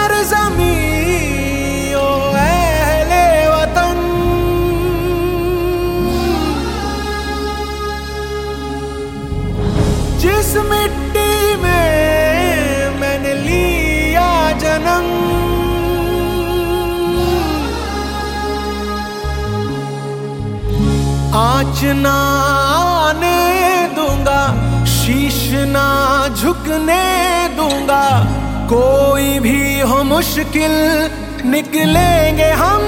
सरज़मीं ओ अहले वतन, जिस मिट्टी में मैंने लिया जन्म, आँच ना आने दूंगा, शीश ना झुकने दूंगा। कोई भी हो मुश्किल निकलेंगे हम।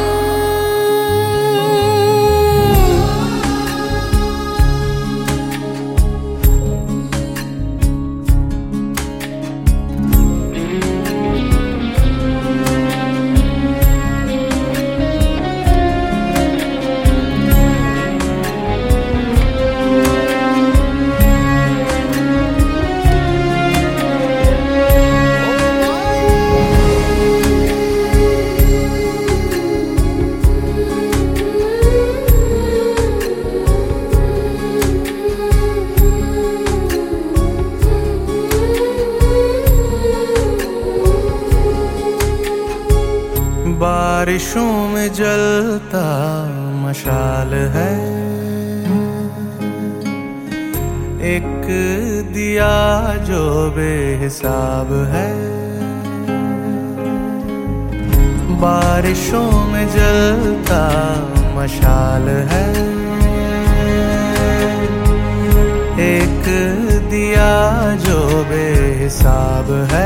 बारिशों में जलता मशाल है, एक दिया जो बेहिसाब है। बारिशों में जलता मशाल है, एक दिया जो बेहिसाब है।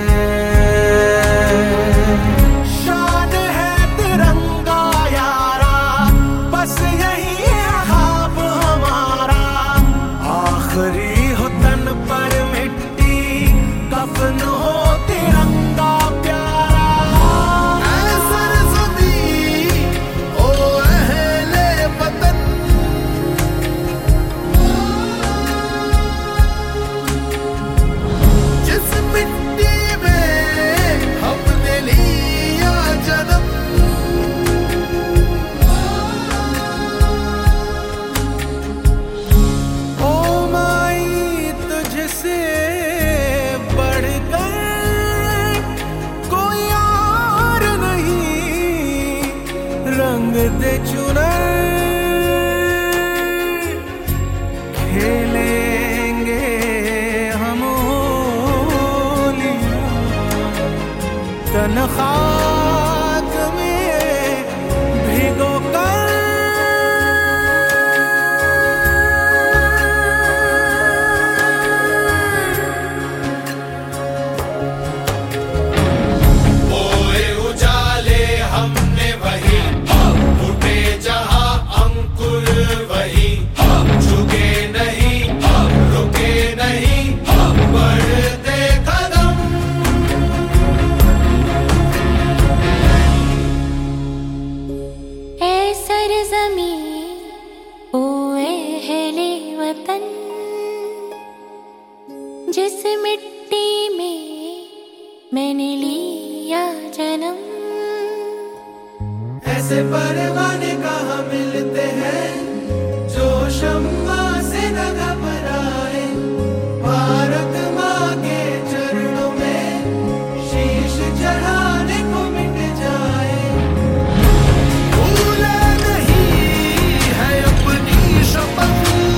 रंग दे चुनर, खेलेंगे हम होली तन्खाक में भिगो कर। जिस मिट्टी में मैंने लिया जन्म, ऐसे परवाने कहाँ मिलते हैं जो शम्मा से न घबराए। भारत माँ के चरणों में शीश चढ़ाने को मिट जाए। भूले नहीं है अपनी शपथ,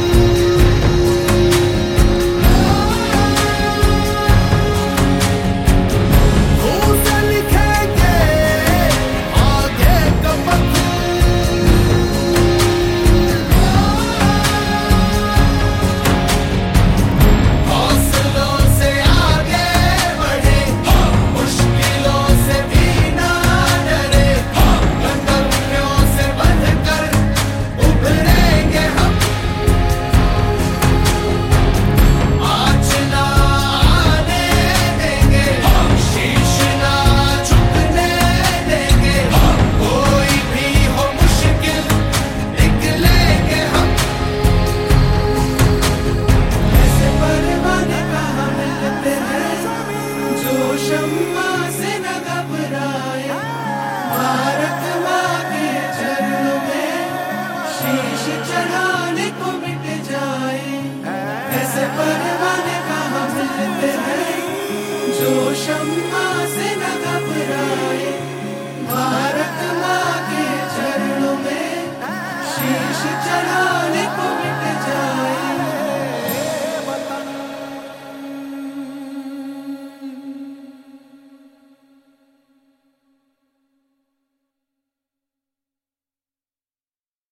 शम्मा से न घबराए। भारत माँ के चरणों में शीश चढ़ाने को मिट जाए। ऐसे परवाने कहाँ मिलते हैं जो शम्मा